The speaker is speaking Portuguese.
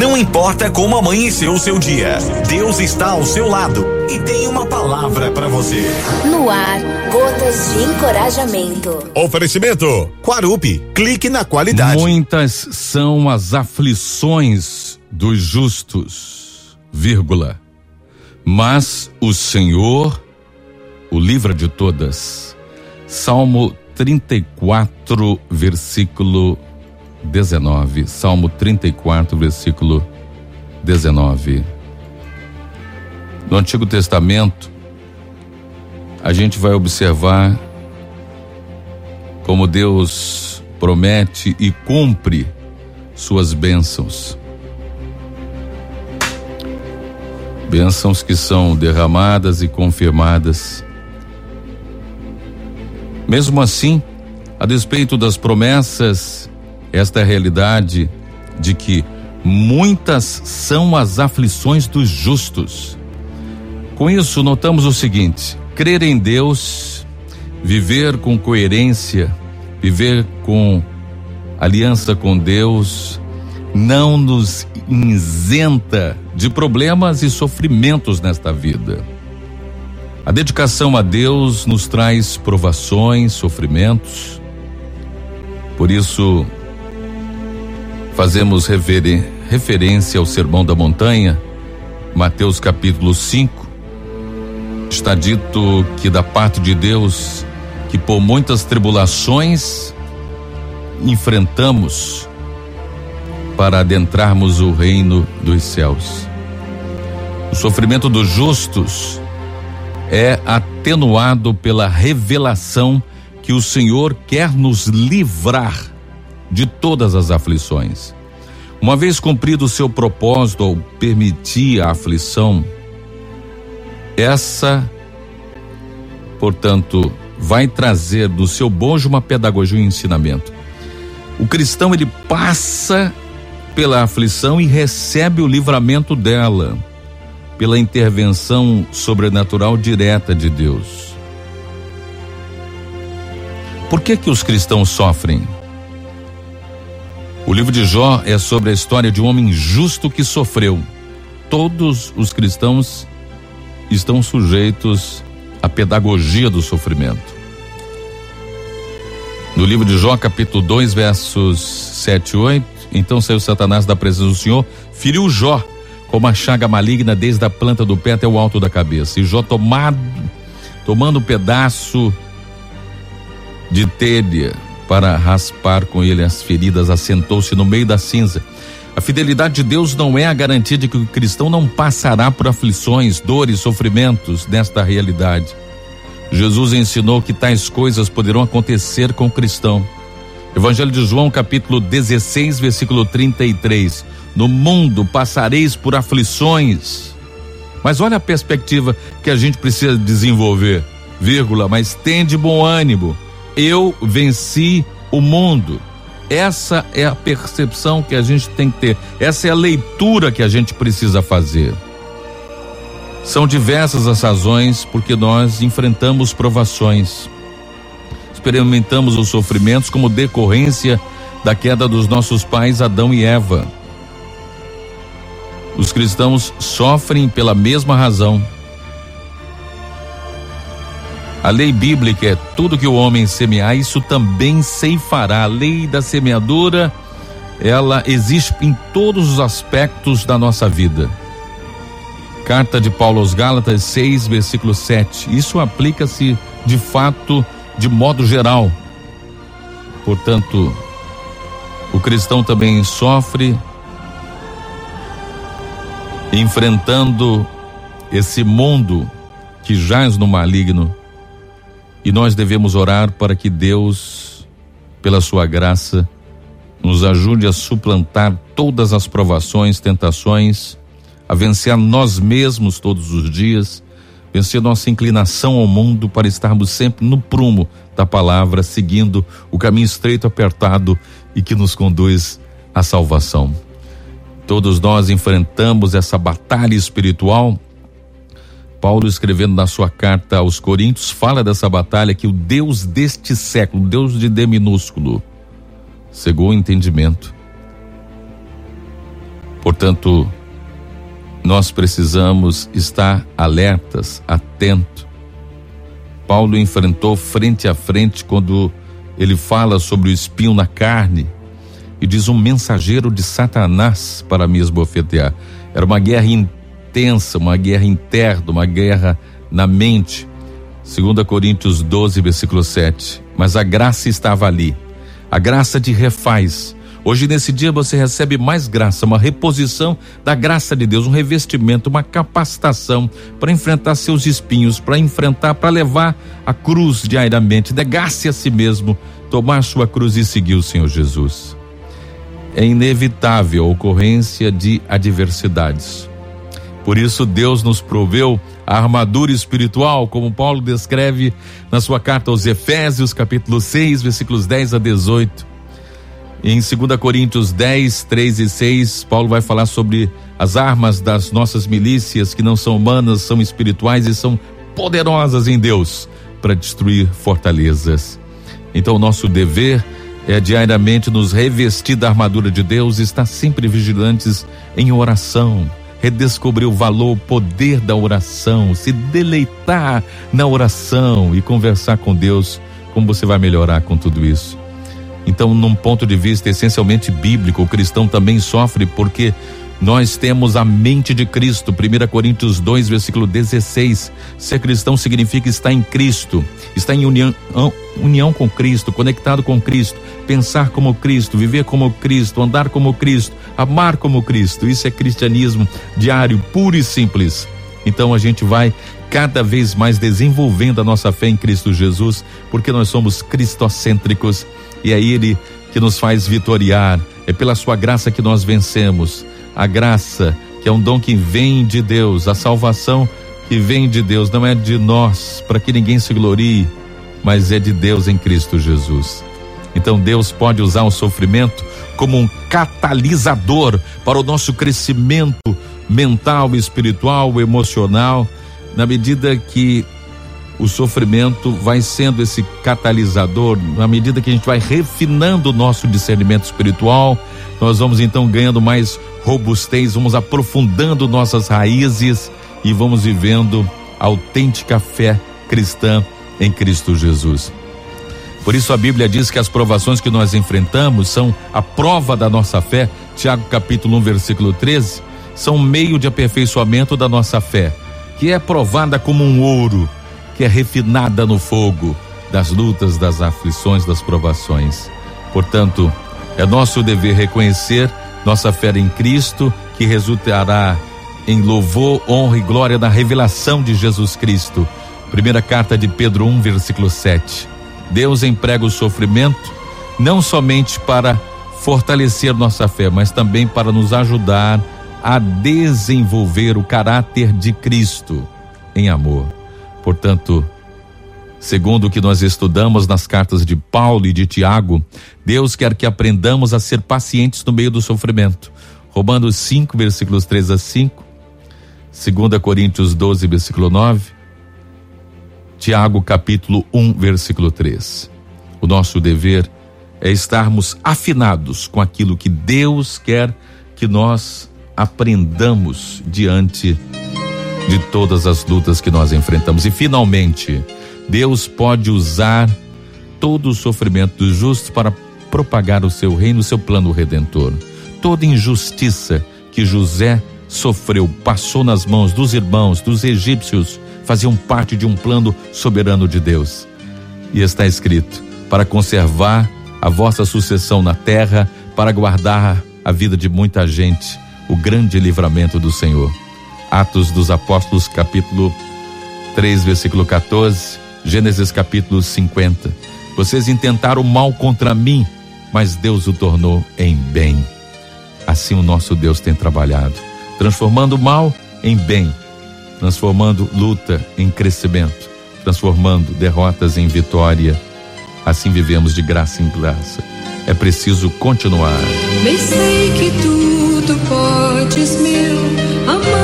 Não importa como amanheceu o seu dia, Deus está ao seu lado e tem uma palavra para você. No ar, gotas de encorajamento. Oferecimento Quarup, clique na qualidade. Muitas são as aflições dos justos, vírgula, mas o Senhor o livra de todas. Salmo 34, versículo 19. Salmo 34, versículo 19. No Antigo Testamento, a gente vai observar como Deus promete e cumpre suas bênçãos. Bênçãos que são derramadas e confirmadas. Mesmo assim, a despeito das promessas, esta é a realidade de que muitas são as aflições dos justos. Com isso, notamos o seguinte: crer em Deus, viver com coerência, viver com aliança com Deus, não nos isenta de problemas e sofrimentos nesta vida. A dedicação a Deus nos traz provações, sofrimentos. Por isso, fazemos referência ao Sermão da Montanha, Mateus capítulo 5. Está dito que da parte de Deus, que por muitas tribulações enfrentamos para adentrarmos o reino dos céus. O sofrimento dos justos é atenuado pela revelação que o Senhor quer nos livrar de todas as aflições. Uma vez cumprido o seu propósito ao permitir a aflição, essa, portanto, vai trazer do seu bojo uma pedagogia e um ensinamento. O cristão, ele passa pela aflição e recebe o livramento dela, pela intervenção sobrenatural direta de Deus. Por que os cristãos sofrem? O livro de Jó é sobre a história de um homem justo que sofreu. Todos os cristãos estão sujeitos à pedagogia do sofrimento. No livro de Jó, capítulo 2, versos 7 e 8, então saiu Satanás da presença do Senhor, feriu Jó com uma chaga maligna desde a planta do pé até o alto da cabeça. E Jó, tomando um pedaço de telha para raspar com ele as feridas, assentou-se no meio da cinza. A fidelidade de Deus não é a garantia de que o cristão não passará por aflições, dores, sofrimentos nesta realidade. Jesus ensinou que tais coisas poderão acontecer com o cristão. Evangelho de João, capítulo 16, versículo 33. No mundo passareis por aflições. Mas olha a perspectiva que a gente precisa desenvolver, vírgula, mas tende bom ânimo. Eu venci o mundo. Essa é a percepção que a gente tem que ter. Essa é a leitura que a gente precisa fazer. São diversas as razões porque nós enfrentamos provações. Experimentamos os sofrimentos como decorrência da queda dos nossos pais Adão e Eva. Os cristãos sofrem pela mesma razão. A lei bíblica é: tudo que o homem semear, isso também ceifará. A lei da semeadura, ela existe em todos os aspectos da nossa vida. Carta de Paulo aos Gálatas 6, versículo 7. Isso aplica-se de fato de modo geral. Portanto, o cristão também sofre enfrentando esse mundo que jaz no maligno, e nós devemos orar para que Deus, pela sua graça, nos ajude a suplantar todas as provações, tentações, a vencer a nós mesmos todos os dias, vencer nossa inclinação ao mundo para estarmos sempre no prumo da palavra, seguindo o caminho estreito, apertado e que nos conduz à salvação. Todos nós enfrentamos essa batalha espiritual. Paulo, escrevendo na sua carta aos Coríntios, fala dessa batalha que o Deus deste século, Deus de D minúsculo, cegou o entendimento. Portanto, nós precisamos estar alertas, atentos. Paulo enfrentou frente a frente quando ele fala sobre o espinho na carne e diz: um mensageiro de Satanás para me esbofetear. Era uma guerra intensa, uma guerra interna, uma guerra na mente. 2 Coríntios 12, versículo 7. Mas a graça estava ali, a graça te refaz. Hoje, nesse dia, você recebe mais graça, uma reposição da graça de Deus, um revestimento, uma capacitação para enfrentar seus espinhos, para levar a cruz diariamente, negar-se a si mesmo, tomar sua cruz e seguir o Senhor Jesus. É inevitável a ocorrência de adversidades. Por isso, Deus nos proveu a armadura espiritual, como Paulo descreve na sua carta aos Efésios, capítulo 6, versículos 10 a 18. Em 2 Coríntios 10, 3 e 6, Paulo vai falar sobre as armas das nossas milícias, que não são humanas, são espirituais e são poderosas em Deus para destruir fortalezas. Então, o nosso dever é diariamente nos revestir da armadura de Deus, estar sempre vigilantes em oração, redescobrir o valor, o poder da oração, se deleitar na oração e conversar com Deus. Como você vai melhorar com tudo isso? Então, num ponto de vista essencialmente bíblico, o cristão também sofre porque nós temos a mente de Cristo. 1 Coríntios 2, versículo 16. Ser cristão significa estar em Cristo, estar em união com Cristo, conectado com Cristo, pensar como Cristo, viver como Cristo, andar como Cristo, amar como Cristo. Isso é cristianismo diário, puro e simples. Então a gente vai cada vez mais desenvolvendo a nossa fé em Cristo Jesus, porque nós somos cristocêntricos e é Ele que nos faz vitoriar. É pela sua graça que nós vencemos. A graça, que é um dom que vem de Deus, a salvação que vem de Deus, não é de nós, para que ninguém se glorie, mas é de Deus em Cristo Jesus. Então Deus pode usar o sofrimento como um catalisador para o nosso crescimento mental, espiritual, emocional, na medida que o sofrimento vai sendo esse catalisador, na medida que a gente vai refinando o nosso discernimento espiritual, nós vamos então ganhando mais robustez, vamos aprofundando nossas raízes e vamos vivendo a autêntica fé cristã em Cristo Jesus. Por isso a Bíblia diz que as provações que nós enfrentamos são a prova da nossa fé. Tiago capítulo 1, versículo 13, são um meio de aperfeiçoamento da nossa fé, que é provada como um ouro, que é refinada no fogo das lutas, das aflições, das provações. Portanto, é nosso dever reconhecer nossa fé em Cristo, que resultará em louvor, honra e glória na revelação de Jesus Cristo. Primeira carta de Pedro 1, versículo 7. Deus emprega o sofrimento não somente para fortalecer nossa fé, mas também para nos ajudar a desenvolver o caráter de Cristo em amor. Portanto, segundo o que nós estudamos nas cartas de Paulo e de Tiago, Deus quer que aprendamos a ser pacientes no meio do sofrimento. Romanos 5, versículos 3 a 5, 2 Coríntios 12, versículo 9, Tiago capítulo 1, versículo 3. O nosso dever é estarmos afinados com aquilo que Deus quer que nós aprendamos diante de todas as lutas que nós enfrentamos. E finalmente, Deus pode usar todo o sofrimento dos justos para propagar o seu reino, o seu plano redentor. Toda injustiça que José sofreu, passou nas mãos dos irmãos, dos egípcios, faziam parte de um plano soberano de Deus. E está escrito: para conservar a vossa sucessão na terra, para guardar a vida de muita gente, o grande livramento do Senhor. Atos dos Apóstolos, capítulo 3, versículo 14, Gênesis capítulo 50. Vocês intentaram mal contra mim, mas Deus o tornou em bem. Assim o nosso Deus tem trabalhado, transformando o mal em bem, transformando luta em crescimento, transformando derrotas em vitória. Assim vivemos de graça em graça. É preciso continuar. Bem sei que tudo podes, meu amor.